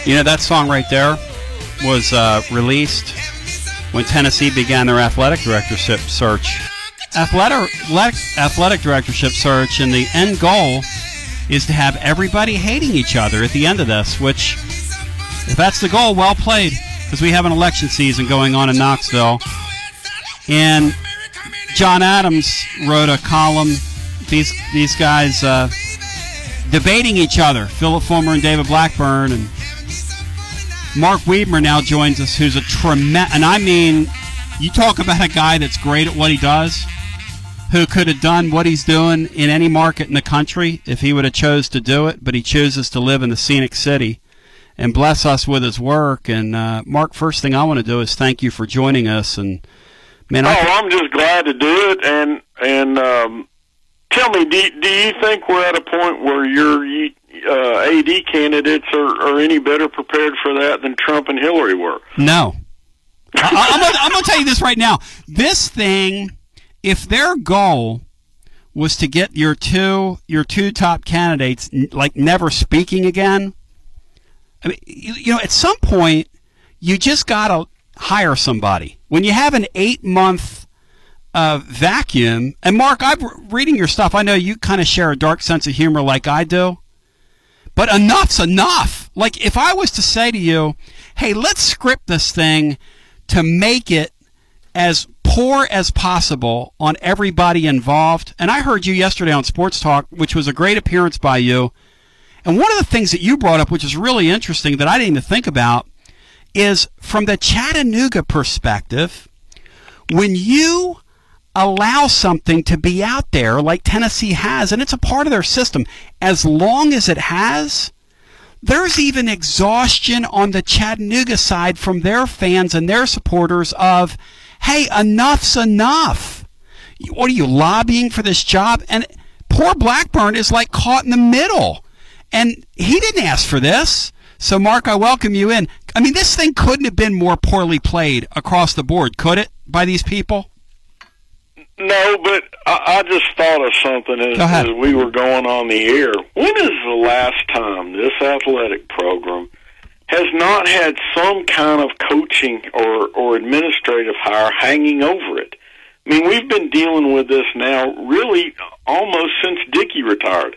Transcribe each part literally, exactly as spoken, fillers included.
You know, that song right there was uh, released when Tennessee began their athletic directorship search. Athletic, athletic directorship search, and the end goal is to have everybody hating each other at the end of this, which, if that's the goal, well played, because we have an election season going on in Knoxville. And John Adams wrote a column, these these guys uh, debating each other, Philip Fulmer and David Blackburn, and Mark Wiedmer now joins us, who's a tremendous, and I mean, you talk about a guy that's great at what he does, who could have done what he's doing in any market in the country if he would have chose to do it, but he chooses to live in the scenic city and bless us with his work. And uh, Mark, first thing I want to do is thank you for joining us. And man, oh, I th- I'm just glad to do it. And and um, tell me, do do you think we're at a point where your uh, A D candidates are, are any better prepared for that than Trump and Hillary were? No. I, I'm gonna, I'm going to tell you this right now. This thing, if their goal was to get your two your two top candidates like never speaking again, I mean, you, you know, at some point you just got to hire somebody. When you have an eight month uh, vacuum, and Mark, I'm reading your stuff. I know you kind of share a dark sense of humor like I do, but enough's enough. Like if I was to say to you, "Hey, let's script this thing to make it as poor as possible on everybody involved." And I heard you yesterday on Sports Talk, which was a great appearance by you. And one of the things that you brought up, which is really interesting that I didn't even think about, is from the Chattanooga perspective, when you allow something to be out there like Tennessee has, and it's a part of their system, as long as it has, there's even exhaustion on the Chattanooga side from their fans and their supporters of, hey, enough's enough. What are you, lobbying for this job? And poor Blackburn is like caught in the middle. And he didn't ask for this. So, Mark, I welcome you in. I mean, this thing couldn't have been more poorly played across the board, could it, by these people? No, but I, I just thought of something as, as we were going on the air. When is the last time this athletic program has not had some kind of coaching or, or administrative hire hanging over it? I mean, we've been dealing with this now really almost since Dickey retired.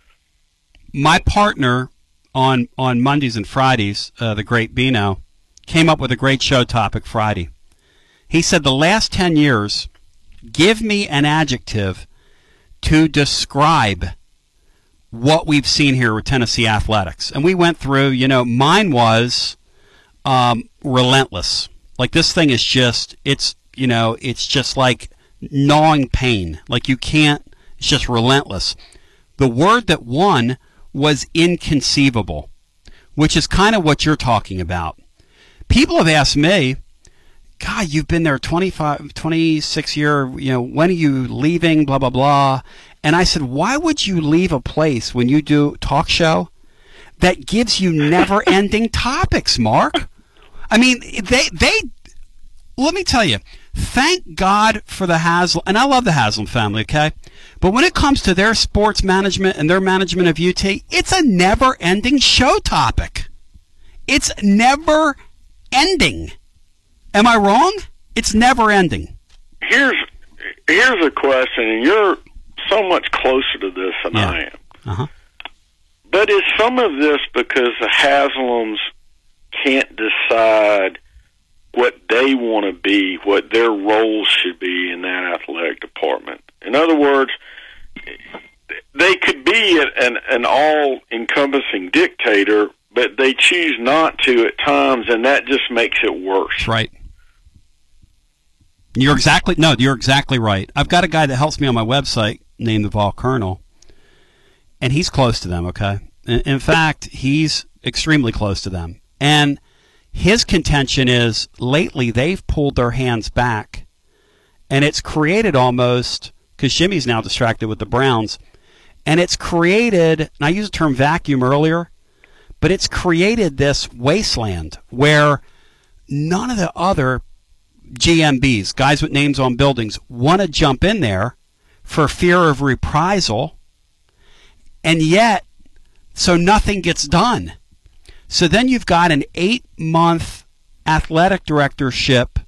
My partner on on Mondays and Fridays, uh, the great Bino, came up with a great show topic Friday. He said the last ten years, give me an adjective to describe what we've seen here with Tennessee athletics. And we went through, you know, mine was um, relentless. Like this thing is just, it's, you know, it's just like gnawing pain. Like you can't, it's just relentless. The word that won was inconceivable, which is kind of what you're talking about. People have asked me, God, you've been there twenty-five, twenty-six year, you know, when are you leaving, blah, blah, blah. And I said, why would you leave a place when you do talk show that gives you never-ending topics, Mark? I mean, they, they, let me tell you, thank God for the Haslam, and I love the Haslam family, okay? But when it comes to their sports management and their management of U T, it's a never-ending show topic. It's never-ending. Am I wrong? It's never-ending. Here's here's a question, and you're so much closer to this than yeah. I am. Uh-huh. But is some of this because the Haslams can't decide what they want to be, what their roles should be in that athletic department? In other words, they could be an, an all-encompassing dictator, but they choose not to at times, and that just makes it worse. That's right. You're exactly no. You're exactly right. I've got a guy that helps me on my website named the Vol Colonel, and he's close to them. Okay, in, in fact, he's extremely close to them, and his contention is lately they've pulled their hands back, and it's created almost because Jimmy's now distracted with the Browns, and it's created. And I used the term vacuum earlier, but it's created this wasteland where none of the other G M Bs, guys with names on buildings, want to jump in there for fear of reprisal, and yet, so nothing gets done. So then you've got an eight-month athletic directorship.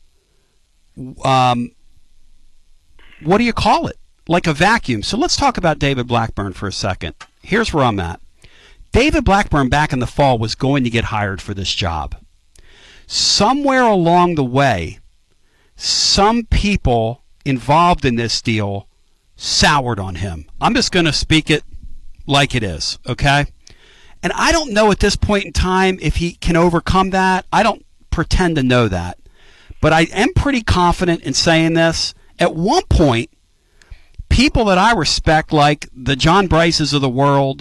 Um, what do you call it? Like a vacuum. So let's talk about David Blackburn for a second. Here's where I'm at. David Blackburn back in the fall was going to get hired for this job. Somewhere along the way, some people involved in this deal soured on him. I'm just going to speak it like it is, okay? And I don't know at this point in time if he can overcome that. I don't pretend to know that. But I am pretty confident in saying this. At one point, people that I respect, like the John Bryces of the world,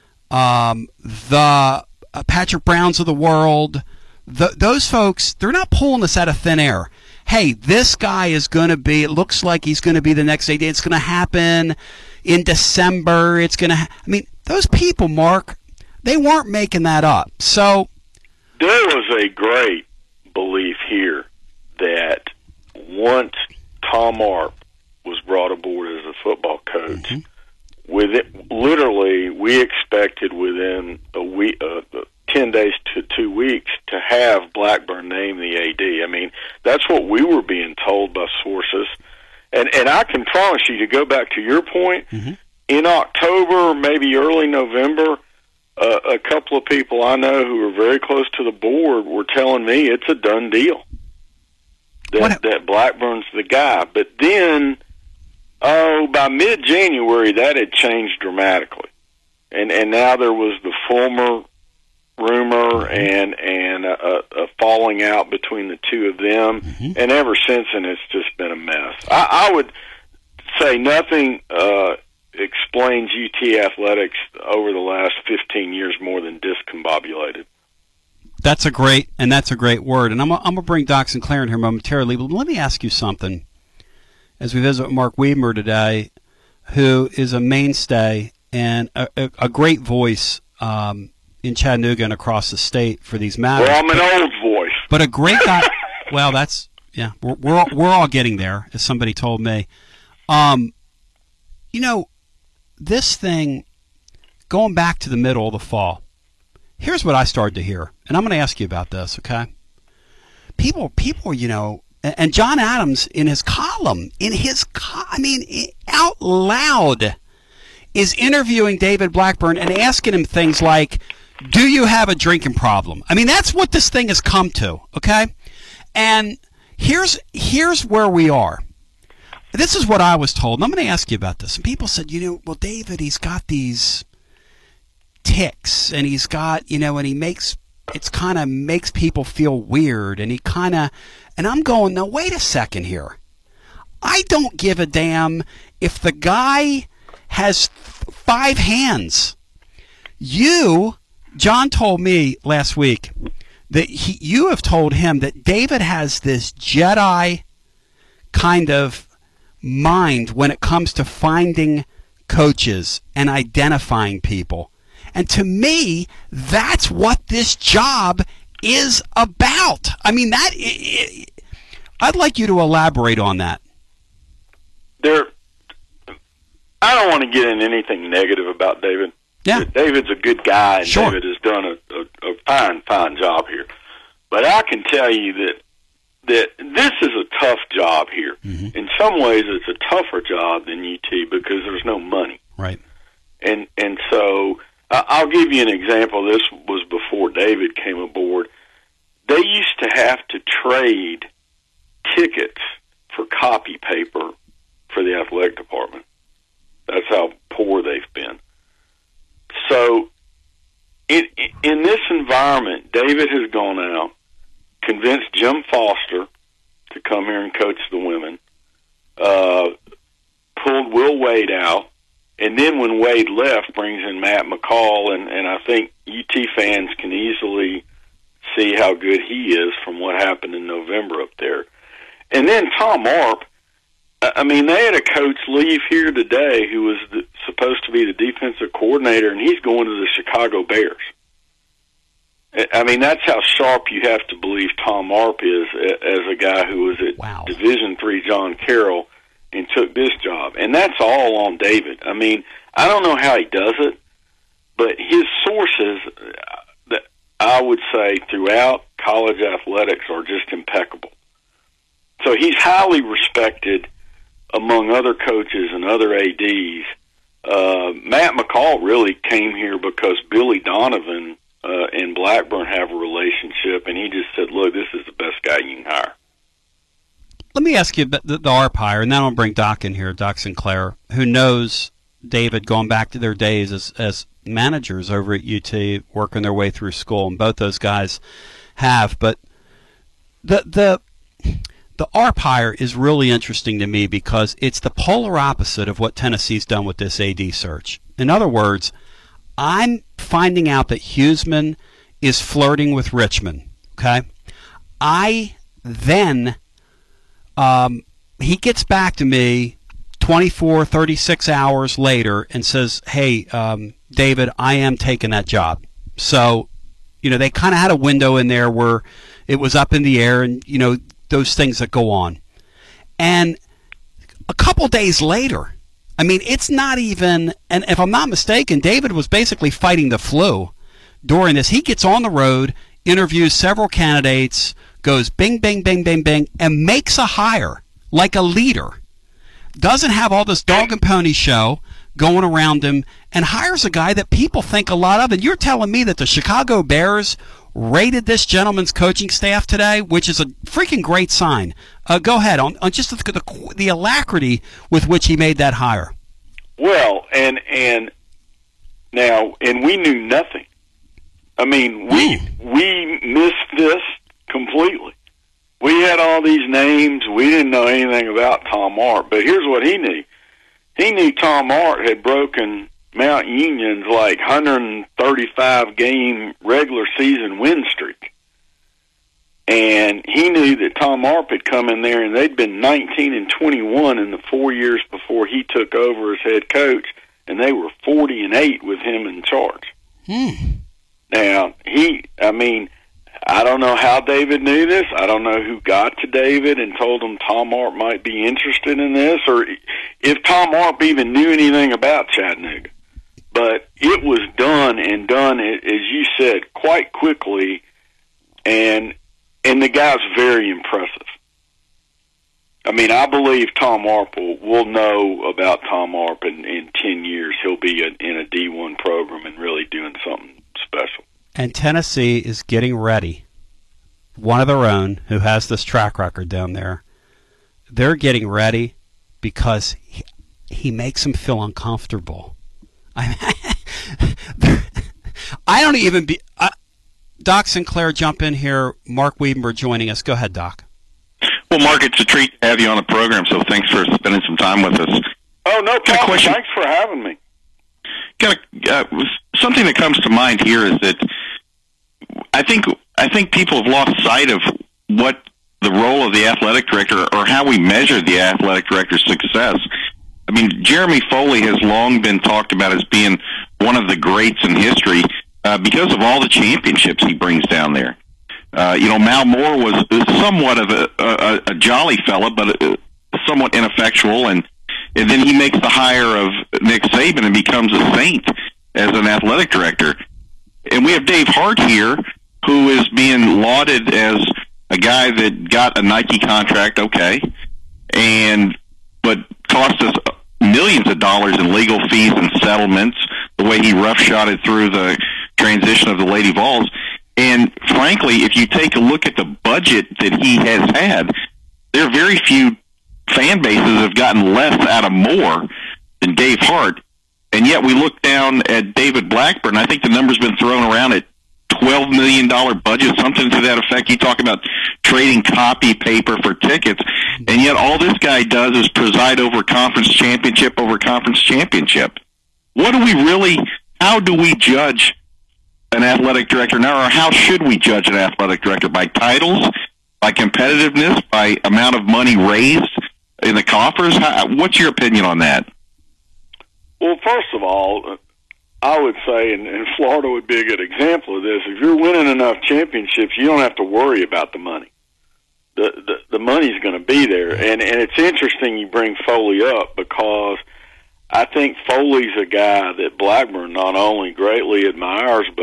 um, the uh, Patrick Browns of the world, the, those folks, they're not pulling this out of thin air. Hey, this guy is going to be, it looks like he's going to be the next day. It's going to happen in December. It's going to, ha- I mean, those people, Mark, they weren't making that up. So there was a great belief here that once Tom Arp was brought aboard as a football coach, mm-hmm. with it, literally, we expected within a week, uh, ten days to two weeks, to have Blackburn named the A D. I mean, that's what we were being told by sources. And and I can promise you, to go back to your point, mm-hmm. in October, maybe early November, uh, a couple of people I know who were very close to the board were telling me it's a done deal, that, that Blackburn's the guy. But then, oh, by mid-January, that had changed dramatically. And and now there was the Fulmer rumor and and a, a falling out between the two of them, mm-hmm. and ever since then it's just been a mess. I, I would say nothing uh, explains U T athletics over the last fifteen years more than discombobulated. That's a great and that's a great word. And I'm I'm gonna bring Doc Sinclair in here momentarily, but let me ask you something. As we visit Mark Wiedmer today, who is a mainstay and a, a, a great voice um, in Chattanooga and across the state for these matters. Well, I'm an but, old voice. But a great guy. Well, that's, yeah, we're, we're, all, we're all getting there, as somebody told me. Um, you know, this thing, going back to the middle of the fall, here's what I started to hear, and I'm going to ask you about this, okay? People, people, you know, and John Adams in his column, in his, co- I mean, out loud, is interviewing David Blackburn and asking him things like, do you have a drinking problem? I mean, that's what this thing has come to, okay? And here's here's where we are. This is what I was told, and I'm going to ask you about this. And people said, you know, well, David, he's got these tics, and he's got, you know, and he makes, it's kind of makes people feel weird, and he kind of, and I'm going, now, wait a second here. I don't give a damn if the guy has five hands. You, John told me last week that he, you have told him that David has this Jedi kind of mind when it comes to finding coaches and identifying people. And to me, that's what this job is about. I mean, that it, it, I'd like you to elaborate on that. There, I don't want to get into anything negative about David. Yeah. David's a good guy, and sure. David has done a, a, a fine, fine job here. But I can tell you that that this is a tough job here. Mm-hmm. In some ways, it's a tougher job than U T because there's no money. Right. And and so uh, I'll give you an example. This was before David came aboard. They used to have to trade tickets for copy paper for the athletic department. That's how poor they've been. So in, in this environment, David has gone out, convinced Jim Foster to come here and coach the women, uh, pulled Will Wade out, and then when Wade left, brings in Matt McCall, and, and I think U T fans can easily see how good he is from what happened in November up there. And then Tom Arp, I mean, they had a coach leave here today who was the, supposed to be the defensive coordinator, and he's going to the Chicago Bears. I mean, that's how sharp you have to believe Tom Arp is as a guy who was at wow. Division three John Carroll and took this job. And that's all on David. I mean, I don't know how he does it, but his sources, I I would say, throughout college athletics are just impeccable. So he's highly respected among other coaches and other A Ds. Uh, Matt McCall really came here because Billy Donovan uh, and Blackburn have a relationship, and he just said, look, this is the best guy you can hire. Let me ask you about the, the A R P hire, and then I'll bring Doc in here, Doc Sinclair, who knows David going back to their days as, as managers over at U T, working their way through school, and both those guys have. But the the the A R P hire is really interesting to me because it's the polar opposite of what Tennessee's done with this A D search. In other words, I'm finding out that Huseman is flirting with Richmond. Okay, I then um, he gets back to me twenty-four, thirty-six hours later and says, hey, um, David, I am taking that job. So, you know, they kind of had a window in there where it was up in the air and, you know, those things that go on. And a couple days later, I mean, it's not even, and if I'm not mistaken, David was basically fighting the flu during this. He gets on the road, interviews several candidates, goes bing, bing, bing, bing, bing, and makes a hire like a leader. Doesn't have all this dog and pony show going around him, and hires a guy that people think a lot of. And you're telling me that the Chicago Bears rated this gentleman's coaching staff today, which is a freaking great sign. Uh, go ahead on, on just the, the the alacrity with which he made that hire. Well, and and now, and we knew nothing. I mean, we mm. we missed this completely. We had all these names. We didn't know anything about Tom Art. But here's what he knew. He knew Tom Art had broken Mount Union's like one hundred thirty-five game regular season win streak. And he knew that Tom Art had come in there and they'd been nineteen and twenty-one in the four years before he took over as head coach, and they were forty and eight with him in charge. Hmm. Now, he, I mean, I don't know how David knew this. I don't know who got to David and told him Tom Art might be interested in this, or if Tom Art even knew anything about Chattanooga. But it was done and done, as you said, quite quickly, and and the guy's very impressive. I mean, I believe Tom Arp will, will know about Tom Arp in, in ten years. He'll be a, in a D one program and really doing something special. And Tennessee is getting ready. One of their own who has this track record down there, they're getting ready because he, he makes them feel uncomfortable. I, I don't even be... Uh, Doc Sinclair, jump in here. Mark Weedenberg joining us. Go ahead, Doc. Well, Mark, it's a treat to have you on the program, so thanks for spending some time with us. Oh, no problem. Thanks for having me. Got a, uh, something that comes to mind here is that I think I think people have lost sight of what the role of the athletic director or how we measure the athletic director's success. I mean, Jeremy Foley has long been talked about as being one of the greats in history uh, because of all the championships he brings down there. Uh, you know, Mal Moore was, was somewhat of a, a, a jolly fella, but uh, somewhat ineffectual, and, and then he makes the hire of Nick Saban and becomes a saint as an athletic director. And we have Dave Hart here, who is being lauded as a guy that got a Nike contract, okay, and but cost us millions of dollars in legal fees and settlements, the way he roughshotted through the transition of the Lady Vols. And frankly, if you take a look at the budget that he has had, there are very few fan bases that have gotten less out of Moore than Dave Hart. And yet we look down at David Blackburn. I think the number's been thrown around at twelve million dollars budget, something to that effect. You talk about trading copy paper for tickets, and yet all this guy does is preside over conference championship over conference championship. What do we really, how do we judge an athletic director now, or how should we judge an athletic director? By titles, by competitiveness, by amount of money raised in the coffers? How, what's your opinion on that? Well, first of all, I would say, and, and Florida would be a good example of this, if you're winning enough championships, you don't have to worry about the money. The the, the money's going to be there. And, and it's interesting you bring Foley up because I think Foley's a guy that Blackburn not only greatly admires, but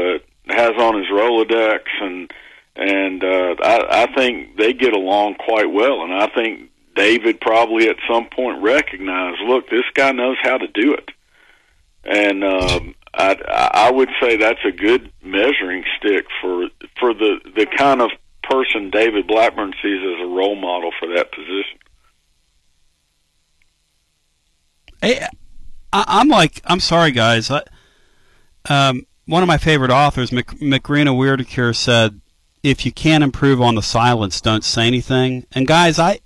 has on his Rolodex, and and uh, I, I think they get along quite well. And I think David probably at some point recognized, look, this guy knows how to do it. And um, I, I would say that's a good measuring stick for for the, the kind of person David Blackburn sees as a role model for that position. Hey, I, I'm like, I'm sorry, guys. I, um, one of my favorite authors, Mac, Macrina Wierdecure, said, if you can't improve on the silence, don't say anything. And guys, I,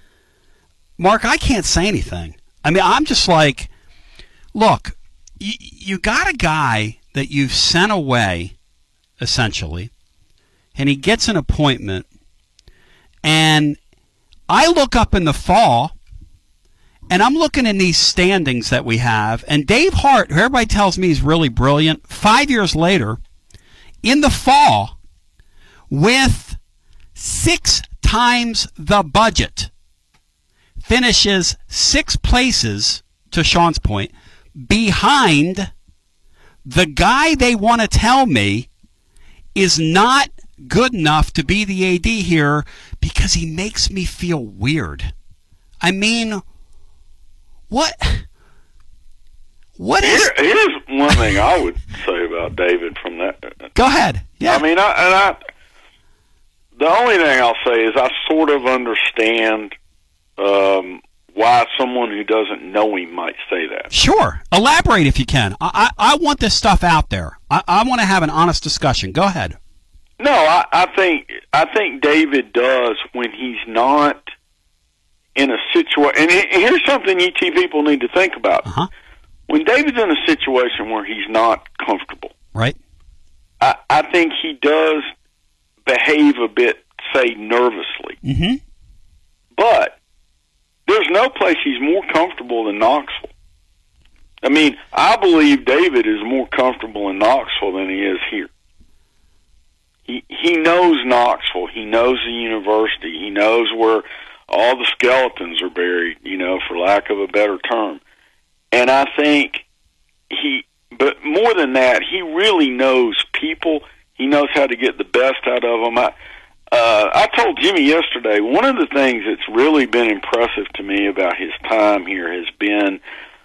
Mark, I can't say anything. I mean, I'm just like, look, you, you got a guy that you've sent away, essentially, and he gets an appointment, and I look up in the fall, and I'm looking in these standings that we have, and Dave Hart, who everybody tells me is really brilliant, five years later, in the fall, with six times the budget, finishes six places, to Sean's point, behind the guy they want to tell me is not good enough to be the A D here because he makes me feel weird. I mean, what? What is? Here, here's one thing I would say about David from that. Go ahead. Yeah. I mean, I, and I. The only thing I'll say is I sort of understand um, why someone who doesn't know him might say that. Sure. Elaborate if you can. I I, I want this stuff out there. I, I want to have an honest discussion. Go ahead. No, I, I think I think David does when he's not in a situation. And here's something you T people need to think about. Uh-huh. When David's in a situation where he's not comfortable, right? I, I think he does behave a bit, say, nervously. Mm-hmm. But there's no place he's more comfortable than Knoxville. I mean, I believe David is more comfortable in Knoxville than he is here. He he knows Knoxville. He knows the university. He knows where all the skeletons are buried, you know, for lack of a better term. And I think he, but more than that, he really knows people. He knows how to get the best out of them. I, uh, I told Jimmy yesterday, one of the things that's really been impressive to me about his time here has been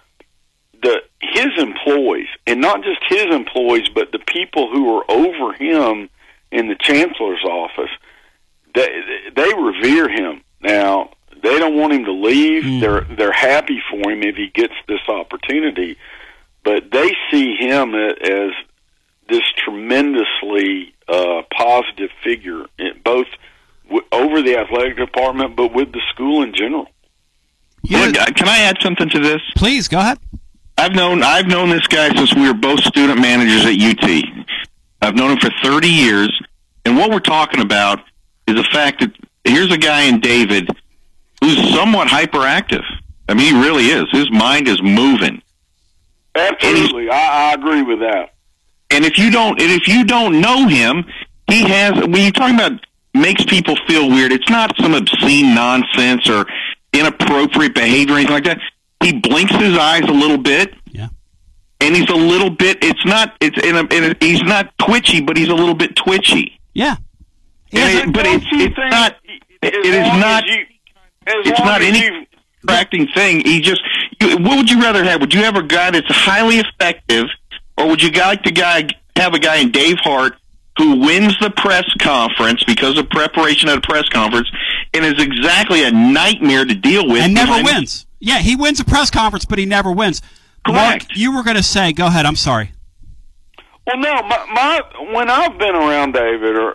the his employees, and not just his employees, but the people who are over him in the chancellor's office. They they revere him. Now, they don't want him to leave. Mm. They're they're happy for him if he gets this opportunity, but they see him as this tremendously uh, positive figure, both w- over the athletic department, but with the school in general. Yeah. Look, can I add something to this? Please, go ahead. I've known I've known this guy since we were both student managers at U T. I've known him for thirty years, and what we're talking about is the fact that here's a guy in David who's somewhat hyperactive. I mean, he really is. His mind is moving. Absolutely, I, I agree with that. And if you don't, and if you don't know him, he has. When you're talking about makes people feel weird, it's not some obscene nonsense or inappropriate behavior or anything like that. He blinks his eyes a little bit. Yeah. And he's a little bit. It's not. It's in a, in a, he's not twitchy, but he's a little bit twitchy. Yeah. And it, but it's, it's not. It, it is not. You, it's not any distracting thing. He just. You, what would you rather have? Would you have a guy that's highly effective, or would you like the guy have a guy in Dave Hart who wins the press conference because of preparation at a press conference and is exactly a nightmare to deal with and never wins? Yeah, he wins a press conference, but he never wins. Correct. Mark, you were going to say, go ahead, I'm sorry. Well, no, my, my when I've been around David, or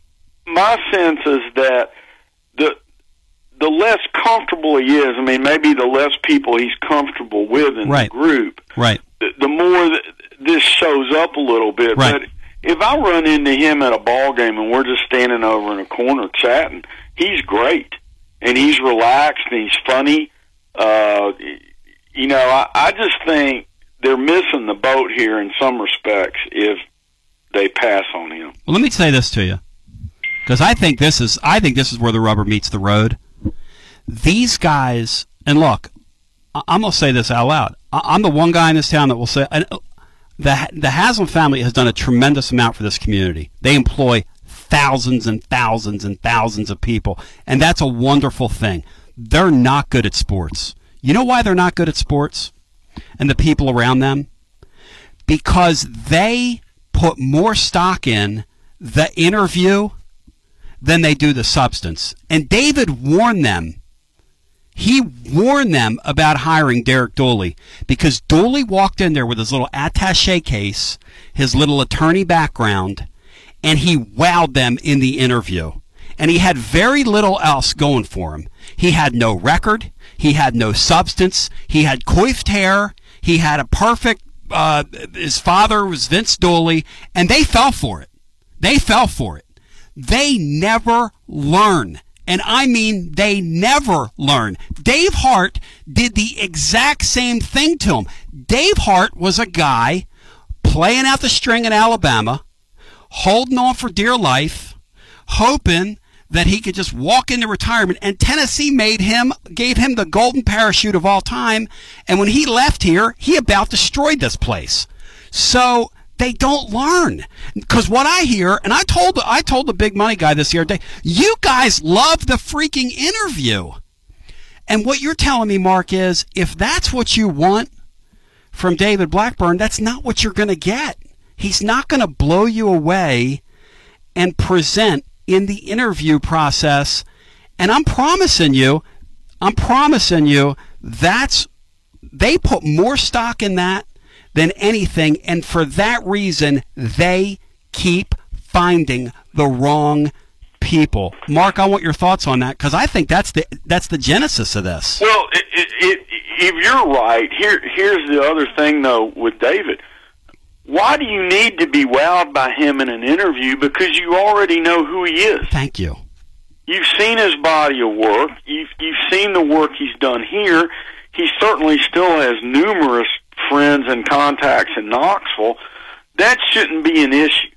my sense is that the the less comfortable he is, I mean, maybe the less people he's comfortable with in right. the group, right. the, the more that this shows up a little bit. Right. But if I run into him at a ball game and we're just standing over in a corner chatting, he's great, and he's relaxed, and he's funny. Uh, you know, I, I just think they're missing the boat here in some respects if they pass on him. Well, let me say this to you, because I think this is I think this is where the rubber meets the road. These guys, and look, I'm going to say this out loud. I'm the one guy in this town that will say, the the Haslam family has done a tremendous amount for this community. They employ thousands and thousands and thousands of people, and that's a wonderful thing. They're not good at sports. You know why they're not good at sports? And the people around them? Because they put more stock in the interview than they do the substance. And David warned them. He warned them about hiring Derek Dooley, because Dooley walked in there with his little attaché case, his little attorney background, and he wowed them in the interview. And he had very little else going for him. He had no record. He had no substance. He had coiffed hair. He had a perfect, uh, his father was Vince Dooley, and they fell for it. They fell for it. They never learn. And I mean, they never learn. Dave Hart did the exact same thing to him. Dave Hart was a guy playing out the string in Alabama, holding on for dear life, hoping that he could just walk into retirement. And Tennessee made him, gave him the golden parachute of all time. And when he left here, he about destroyed this place. So they don't learn. Because what I hear, and I told I told the big money guy this the other day, you guys love the freaking interview. And what you're telling me, Mark, is if that's what you want from David Blackburn, that's not what you're going to get. He's not going to blow you away and present in the interview process. And I'm promising you, I'm promising you, that's, they put more stock in that than anything, and for that reason, they keep finding the wrong people. Mark, I want your thoughts on that, because I think that's the that's the genesis of this. Well, it, it, it, if you're right, here here's the other thing, though, with David. Why do you need to be wowed by him in an interview? Because you already know who he is. Thank you. You've seen his body of work. You've, you've seen the work he's done here. He certainly still has numerous friends and contacts in Knoxville. That shouldn't be an issue.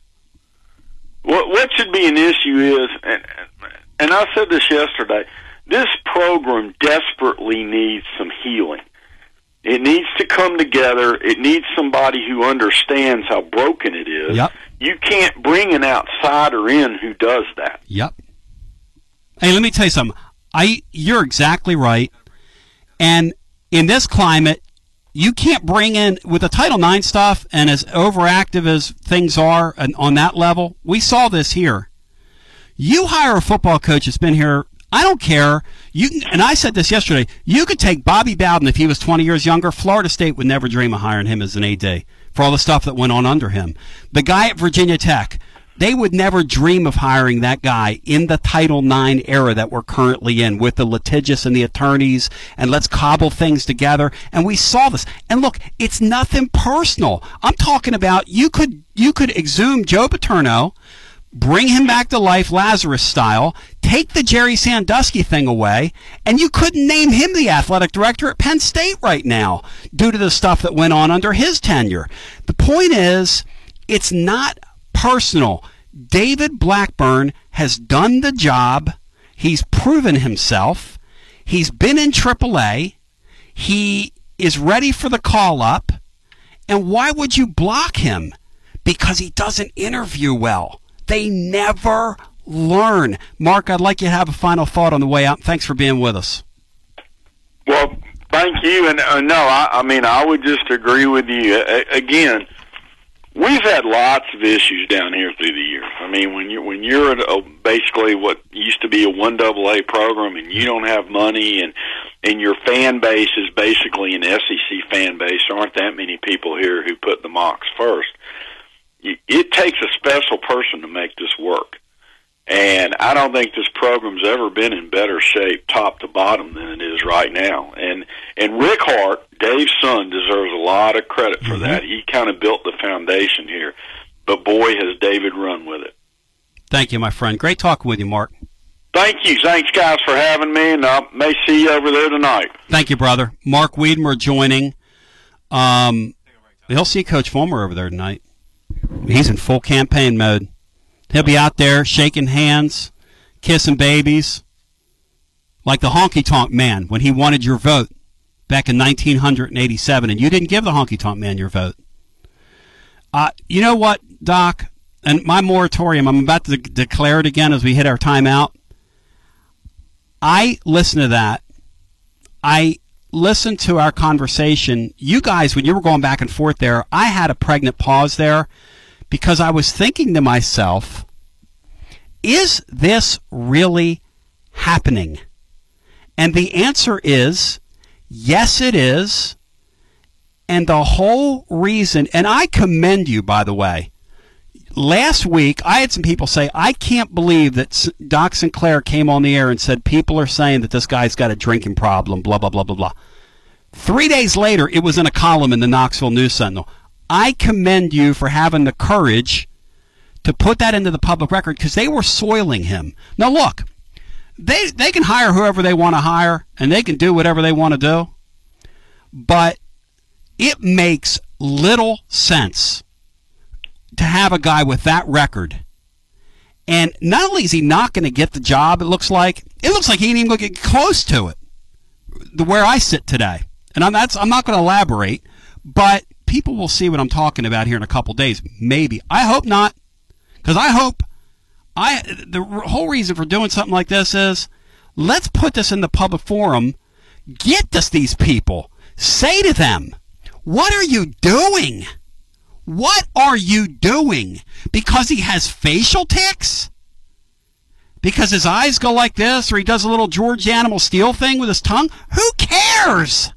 What what should be an issue is, and, and I said this yesterday, this program desperately needs some healing. It needs to come together. It needs somebody who understands how broken it is. Yep. You can't bring an outsider in who does that. Yep. Hey, let me tell you something. I you're exactly right. And in this climate, you can't bring in, with the Title nine stuff and as overactive as things are on that level, we saw this here. You hire a football coach that's been here, I don't care. You can, and I said this yesterday, you could take Bobby Bowden if he was twenty years younger. Florida State would never dream of hiring him as an A D for all the stuff that went on under him. The guy at Virginia Tech, they would never dream of hiring that guy in the Title nine era that we're currently in, with the litigious and the attorneys, and let's cobble things together. And we saw this. And look, it's nothing personal. I'm talking about you could you could exhume Joe Paterno, bring him back to life Lazarus style, take the Jerry Sandusky thing away, and you couldn't name him the athletic director at Penn State right now due to the stuff that went on under his tenure. The point is, it's not personal. David Blackburn has done the job. He's proven himself. He's been in triple A. He is ready for the call-up. And why would you block him? Because he doesn't interview well. They never learn. Mark, I'd like you to have a final thought on the way out. Thanks for being with us. Well, thank you. And uh, no, I, I mean, I would just agree with you. A- again, we've had lots of issues down here through the years. I mean, when you're when you're at a, basically what used to be a one double A program, and you don't have money, and and your fan base is basically an S E C fan base. There aren't that many people here who put the Mocs first. It takes a special person to make this work. And I don't think this program's ever been in better shape, top to bottom, than it is right now. And and Rick Hart, Dave's son, deserves a lot of credit for mm-hmm. that. He kind of built the foundation here. But boy, has David run with it. Thank you, my friend. Great talking with you, Mark. Thank you. Thanks, guys, for having me, and I may see you over there tonight. Thank you, brother. Mark Wiedmer joining. Um, he'll see Coach Fulmer over there tonight. He's in full campaign mode. He'll be out there shaking hands, kissing babies, like the honky-tonk man when he wanted your vote back in nineteen eighty-seven, and you didn't give the honky-tonk man your vote. Uh, you know what, Doc? And my moratorium, I'm about to de- declare it again as we hit our timeout. I listen to that. I listened to our conversation. You guys, when you were going back and forth there, I had a pregnant pause there because I was thinking to myself, is this really happening? And the answer is, yes, it is. And the whole reason, and I commend you, by the way. Last week, I had some people say, I can't believe that Doc Sinclair came on the air and said, people are saying that this guy's got a drinking problem, blah, blah, blah, blah, blah. Three days later, it was in a column in the Knoxville News Sentinel. I commend you for having the courage to put that into the public record because they were soiling him. Now, look, they, they can hire whoever they want to hire, and they can do whatever they want to do, but it makes little sense to have a guy with that record. And not only is he not going to get the job, it looks like, it looks like he ain't even going to get close to it, the where I sit today. And I'm, that's, I'm not going to elaborate, but people will see what I'm talking about here in a couple days. Maybe. I hope not, because I hope, I the whole reason for doing something like this is, let's put this in the public forum, get this these people, say to them, what are you doing? What are you doing? Because he has facial tics? Because his eyes go like this, or he does a little George Animal Steel thing with his tongue? Who cares?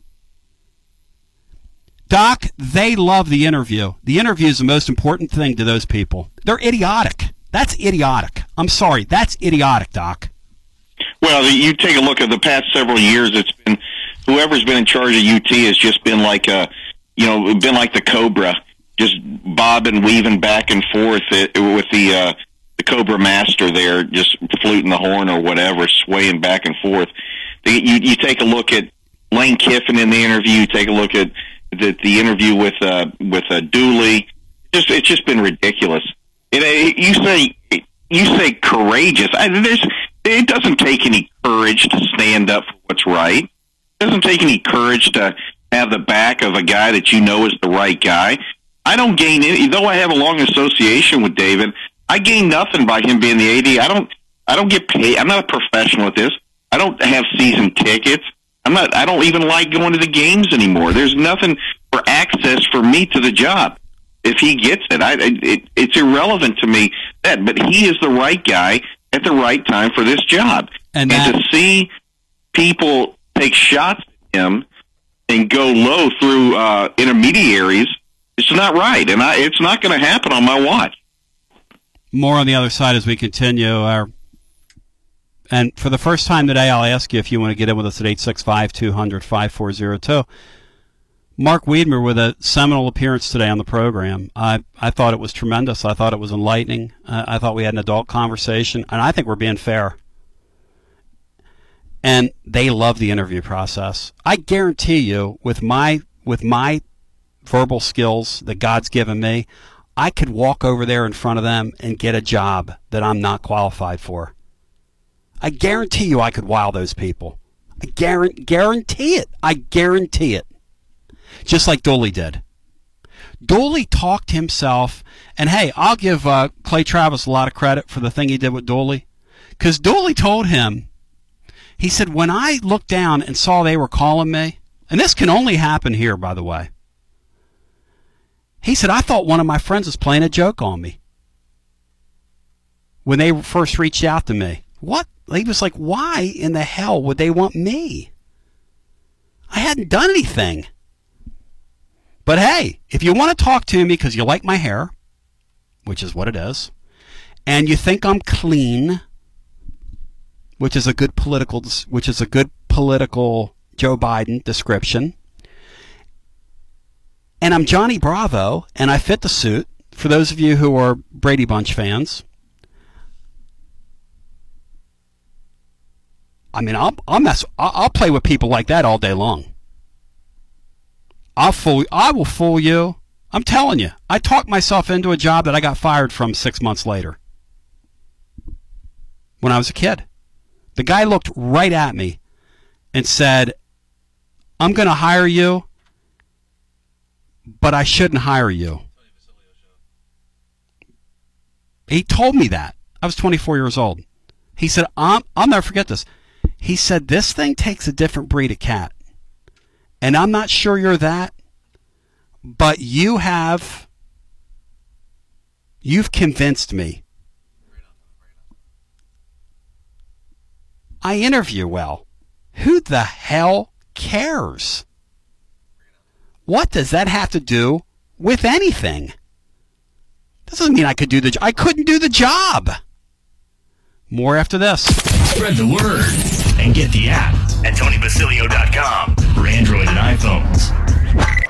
Doc, they love the interview. The interview is the most important thing to those people. They're idiotic. That's idiotic. I'm sorry. That's idiotic, Doc. Well, you take a look at the past several years, it's been whoever's been in charge of U T has just been like a, you know, been like the Cobra, just bobbing, weaving back and forth it, with the uh, the Cobra Master there, just fluting the horn or whatever, swaying back and forth. The, you, you take a look at Lane Kiffin in the interview. You take a look at the, the interview with uh, with uh, Dooley. Just it's just been ridiculous. It, it, you say you say courageous. I, there's it doesn't take any courage to stand up for what's right. It doesn't take any courage to have the back of a guy that you know is the right guy. I don't gain any, though I have a long association with David, I gain nothing by him being the A D. I don't, I don't get paid. I'm not a professional at this. I don't have season tickets. I'm not, I don't even like going to the games anymore. There's nothing for access for me to the job. If he gets it, I, it, it's irrelevant to me that, but he is the right guy at the right time for this job. And, and that, to see people take shots at him and go low through uh, intermediaries, it's not right, and I, it's not going to happen on my watch. More on the other side as we continue. Our, and for the first time today, I'll ask you if you want to get in with us at eight six five, two hundred, five four zero two. Mark Wiedmer with a seminal appearance today on the program. I, I thought it was tremendous. I thought it was enlightening. Uh, I thought we had an adult conversation, and I think we're being fair. And they love the interview process. I guarantee you, with my with my verbal skills that God's given me, I could walk over there in front of them and get a job that I'm not qualified for. I guarantee you I could wow those people. I guarantee, guarantee it. I guarantee it. Just like Dooley did. Dooley talked himself, and hey, I'll give uh, Clay Travis a lot of credit for the thing he did with Dooley, because Dooley told him, he said, when I looked down and saw they were calling me, and this can only happen here, by the way, he said, I thought one of my friends was playing a joke on me when they first reached out to me. What? He was like, why in the hell would they want me? I hadn't done anything. But hey, if you want to talk to me because you like my hair, which is what it is, and you think I'm clean, which is a good political, which is a good political Joe Biden description, and I'm Johnny Bravo, and I fit the suit, for those of you who are Brady Bunch fans, I mean, I'll, I'll mess, I'll, I'll play with people like that all day long. I'll fool, I will fool you. I'm telling you, I talked myself into a job that I got fired from six months later when I was a kid. The guy looked right at me and said, I'm going to hire you, but I shouldn't hire you. He told me that. I was twenty-four years old. He said, I'm, I'll never forget this. He said, this thing takes a different breed of cat. And I'm not sure you're that, but you have, you've convinced me. I interview well. Who the hell cares? What does that have to do with anything? Doesn't mean I could do the job. I couldn't do the job. More after this. Spread the word and get the app at Tony Basilio dot com for Android and iPhones.